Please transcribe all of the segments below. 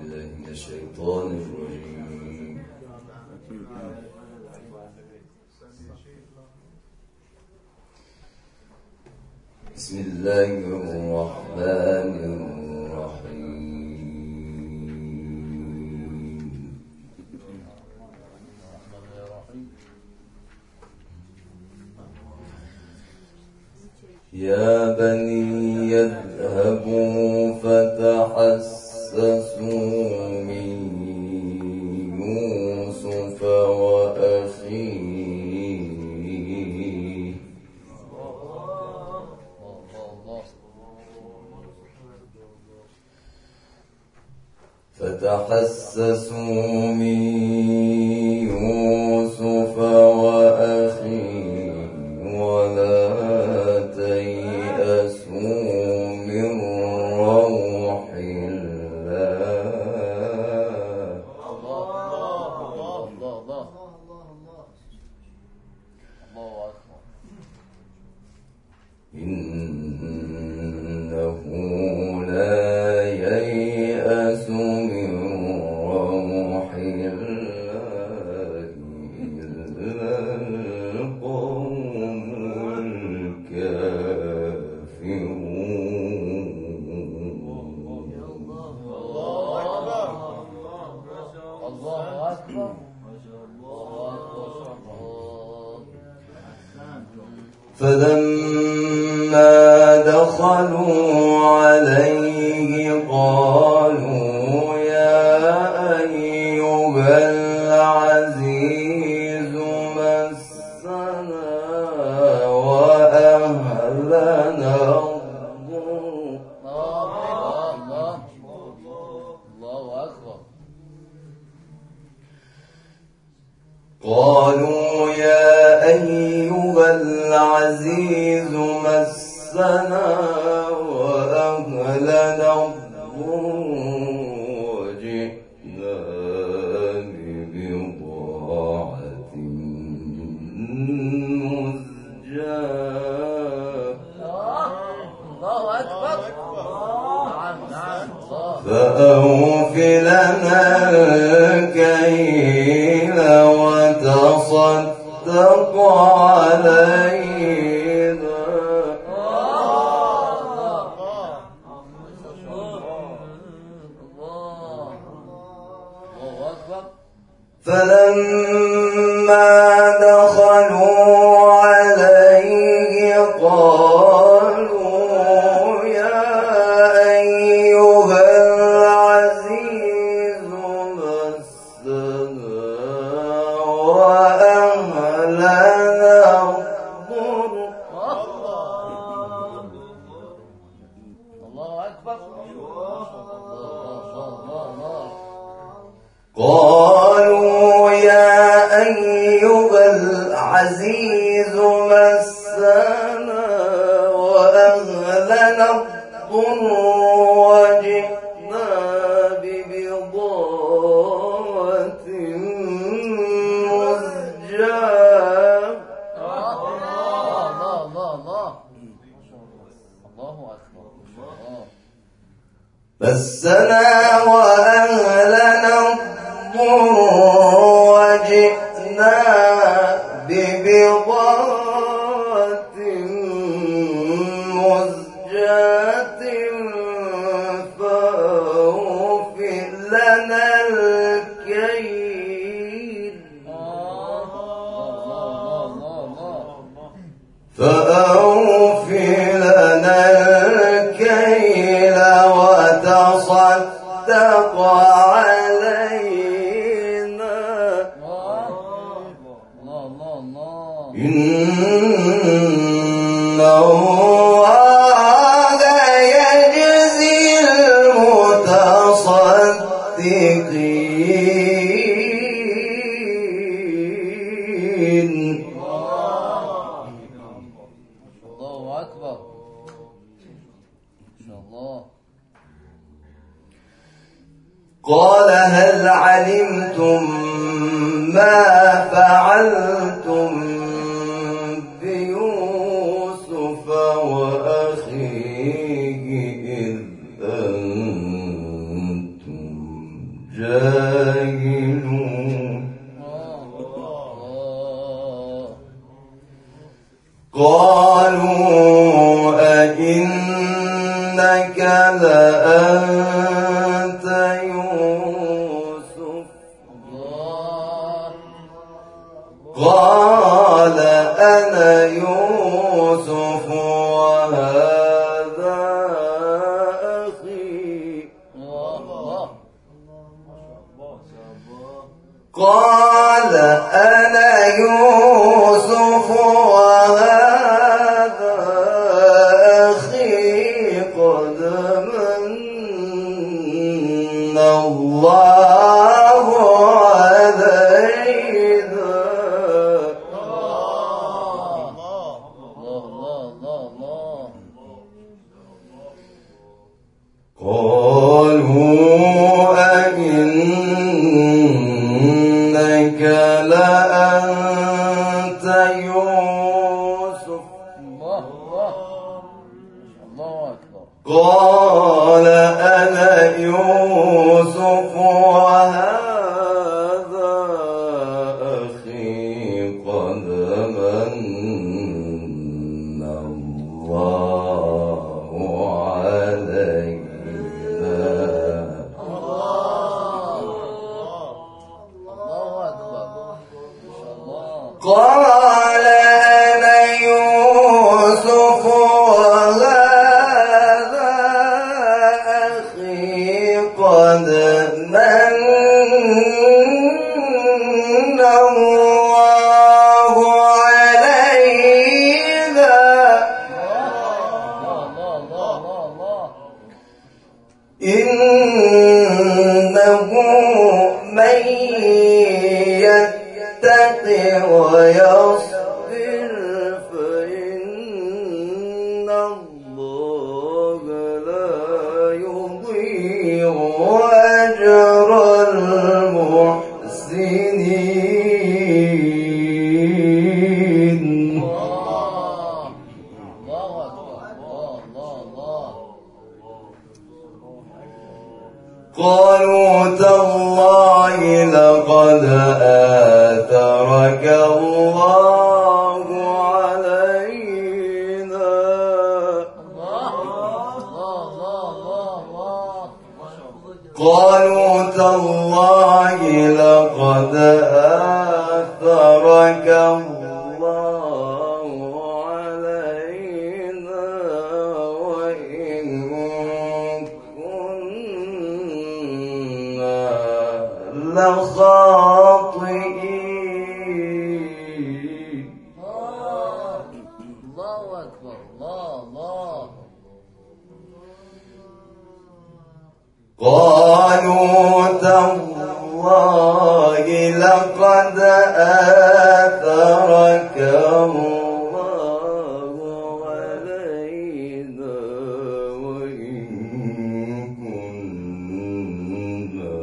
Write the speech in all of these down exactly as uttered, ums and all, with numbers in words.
بالله من الشيطان الرجيم. بسم الله الرحمن الرحيم. يا بني اذهبوا فتحسسوا من يوسف وأخيه فتحسسوا من يوسف وأخيه ولا تيأسوا من روح الله. إنه لا ييأس من روح الله إلا القوم الكافرون. فلما دخلوا عليه قالوا يا أيها العزيز مسنا وأهلنا الضر. قالوا يا أيها العزيز مسنا وأهلنا الضر وجئنا ببضاعة مزجاة فأوف لنا الكيل وتصدق علينا فلما دخلوا عليه قالوا يا أيها العزيز مسنا وأهلنا الضر. قالوا يا أيها العزيز مسنا وأهلنا الضر وجئنا ببضاعة مزجاة مسنا وأهلنا الضر وجئنا ببضاعة مزجاة فأوف لنا الكيل فأوف لنا الكيل وتصدق علينا إن الله يجزي المتصدقين. الله أكبر. إن شاء الله. قال هل علمتم ما فعلتم بيوسف وأخيه إذ أنتم جاهلون قالوا أئنك لأنت يوسف قال أنا يوسف وهذا أخي قال أنا يوسف وهذا أخي قد من الله علينا قالوا أئنك لأنت يوسف قال أنا يوسف وهذا أخي قد من الله علينا قال أنا يوسف وهذا أخي قد من الله علينا إنه من يتق ويصبر فإن الله لا يضيع أجر المحسنين قالوا تالله لقد آثرك الله علينا قالوا تالله لقد آثرك الله علينا وإن كنا لخاطئين الله أكبر الله الله قالوا تالله لقد آثرك الله علينا وإن كنا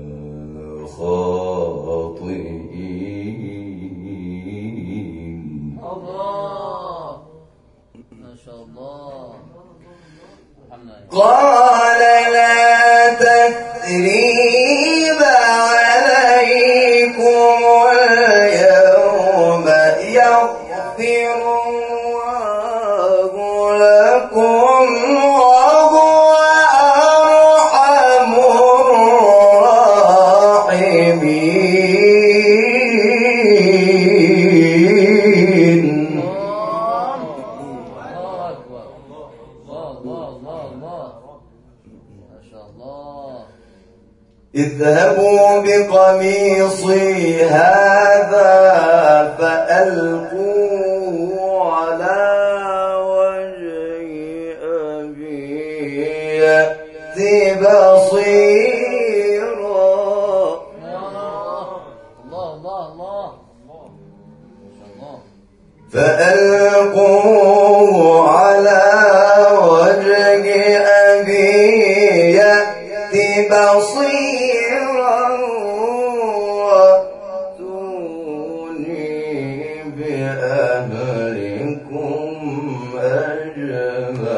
خاطئين الله ما شاء الله قال لا تثريب عليكم اليوم يغفر الله لكم وهو أرحم الراحمين اذهبوا بقميصي هذا فألقوه على وجه أبي يأت بصيرا فألقوه على وجه أبي يأت بصيرا وأتوني بأهلكم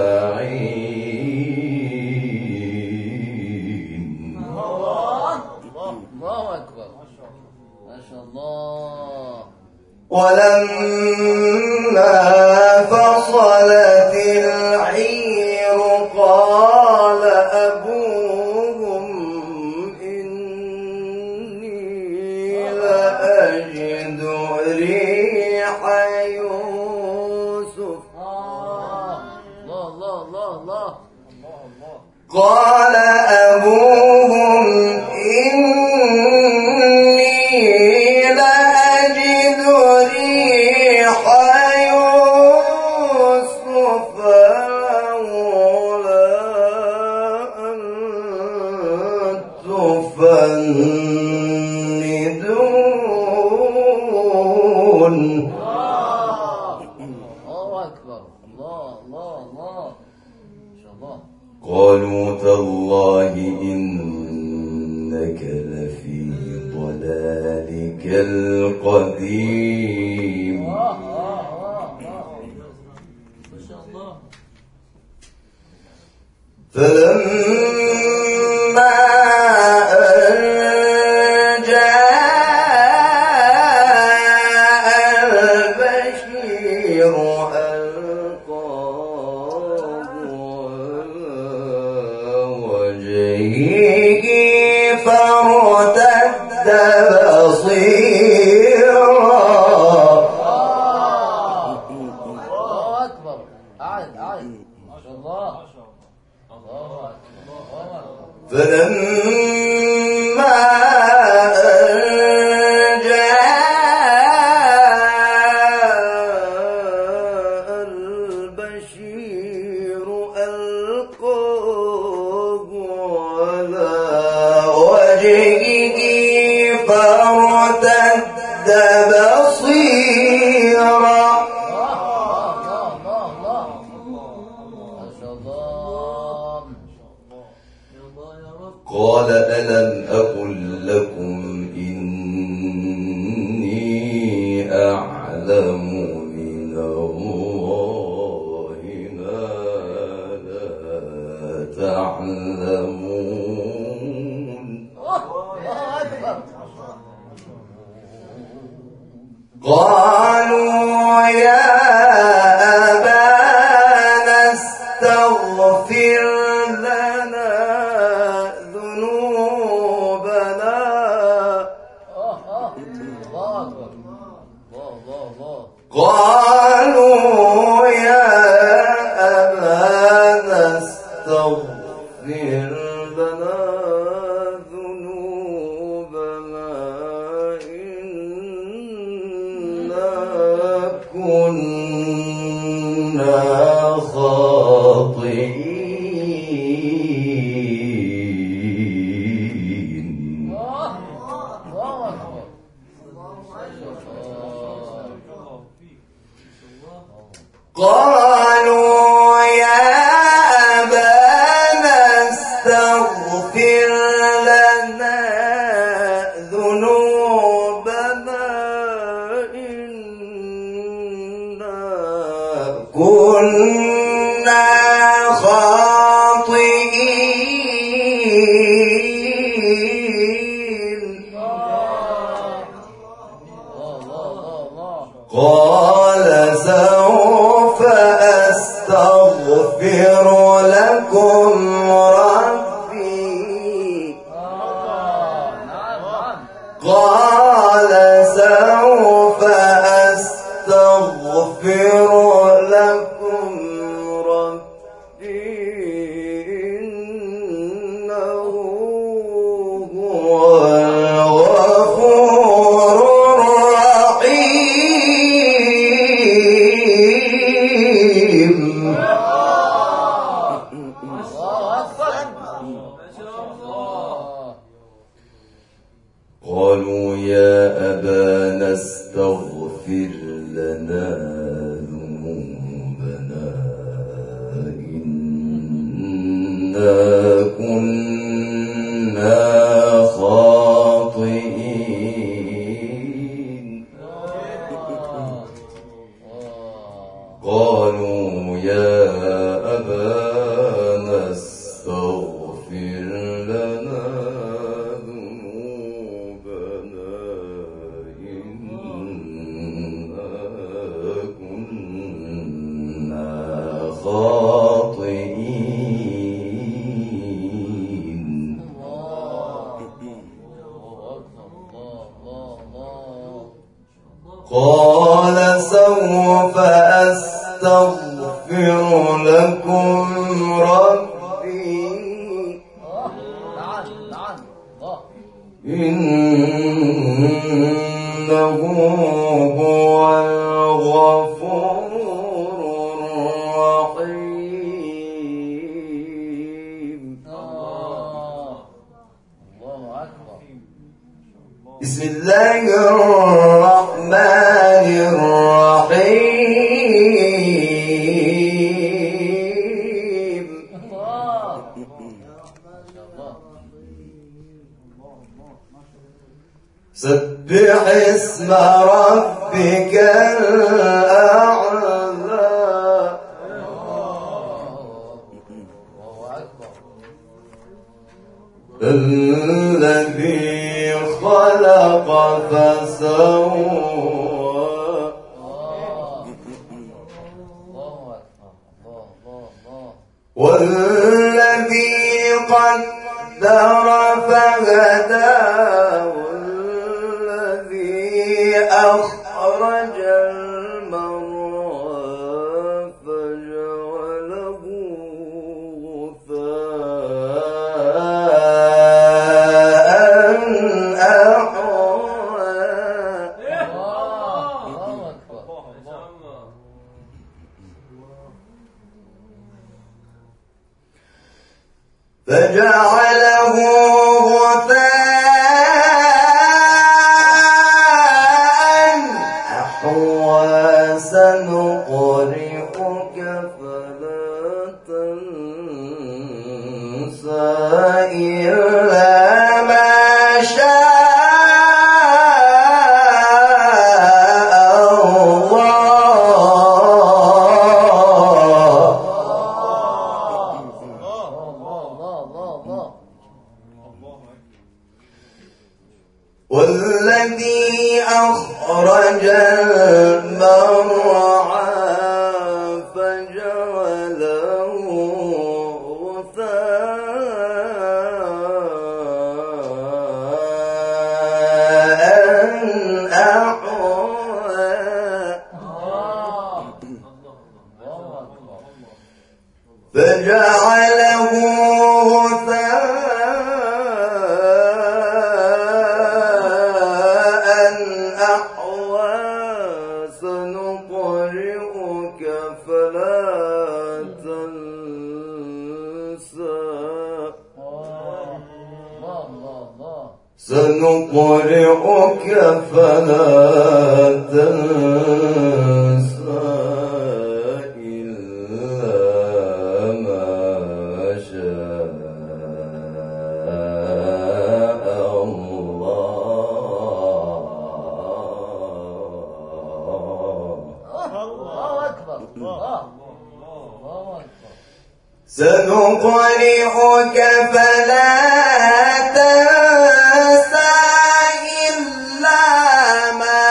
أجمعين ولما فصلت العير قال أبوهم إني لأجد ريح يوسف. الله الله الله الله. قال أبوهم إني لأجد ريح يوسف لولا أن تفندون. الله أكبر. الله الله الله. ما شاء الله. قالوا تالله إنك لفي ضلالك القديم. ما شاء الله. فلما أن جاء البشير ألقاه على وجهه فارتد بصيرا. الله أكبر. أعد أعد. ما شاء الله. الله أكبر. الله أكبر. فلما أن جاء البشير ألقاه على وجهه فارتد بصيرا. قال ألم أقل لكم إني أعلم من الله ما لا تعلمون. قالوا يا أبانا استغفر لنا ذنوبنا. قالوا يا أبانا استغفر لنا ذنوبنا إنا كنا خاطئين. قالوا يا أبانا استغفر لنا ذنوبنا إنا كنا خاطئين. قال سوف أستغفر لكم ربي. قال سوف أستغفر لكم ربي إنه هو الغفور الرحيم. قالوا يا أبانا استغفر لنا ذنوبنا إنا كنا خاطئين. قالوا يا أبانا استغفر لنا ذنوبنا إنا قال سوف أستغفر لكم ربي إنه هو الغفور الرحيم. بسم الله الرحمن الرحيم. سبح اسم ربك الأعلى. الذي خلق فسوى والذي قدر فهدى والذي أخرج المرعى فجعله غثاء أحوى. فجعله غثاء أحوى. سنقرئك فلا تنسى إلا ما شاء الله. والذي أخرج المرعى فجعله غثاء أحوى. فجعله سنقرئك فلا تنسى سنقرئك فلا تنسى إلا ما شاء سنقرئك فلا تنسى إلا ما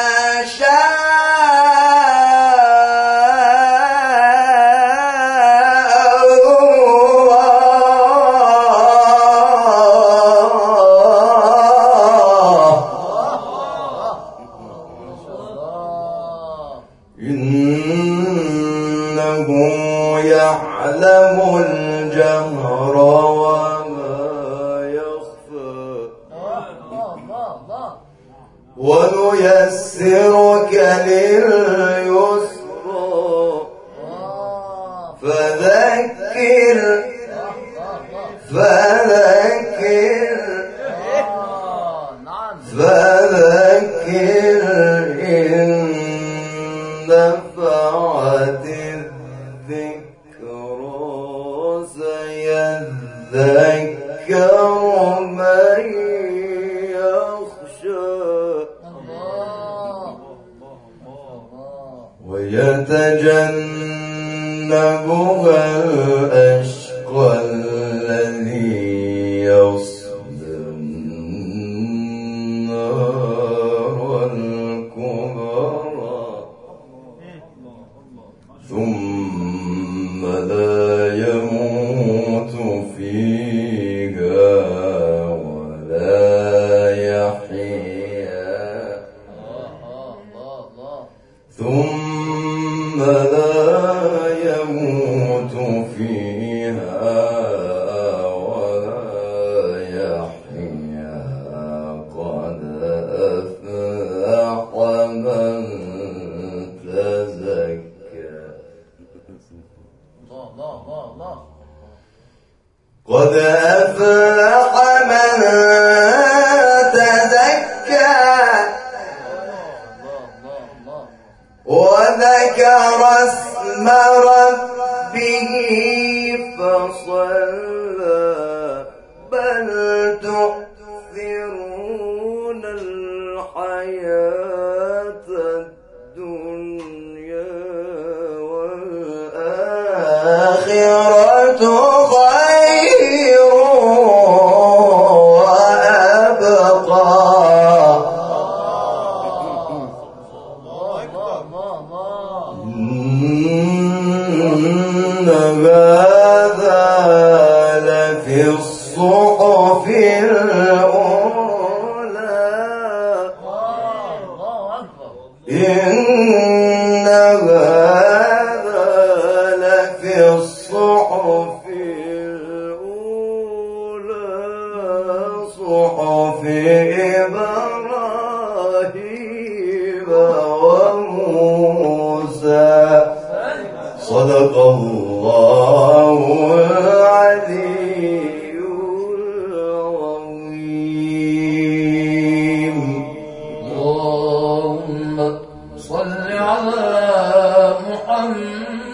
شاء الله. إنه يعلم الجهر وما يخفى ونيسرك لليسرى فذكر فذكر فذكر إن نفعت الذكرى سيذكر من يخشى ويتجنبها الأشقى الذي يصلى النار الكبرى ثم لا يموت فيها ولا يحيا. الحياة الدنيا والآخرة خير وأبقى. إن هذا لفي الصحف الأولى. إن هذا لفي الصحف الأولى صحف إبراهيم وموسى. صدق الله العلي العظيم. اللهم صل على محمد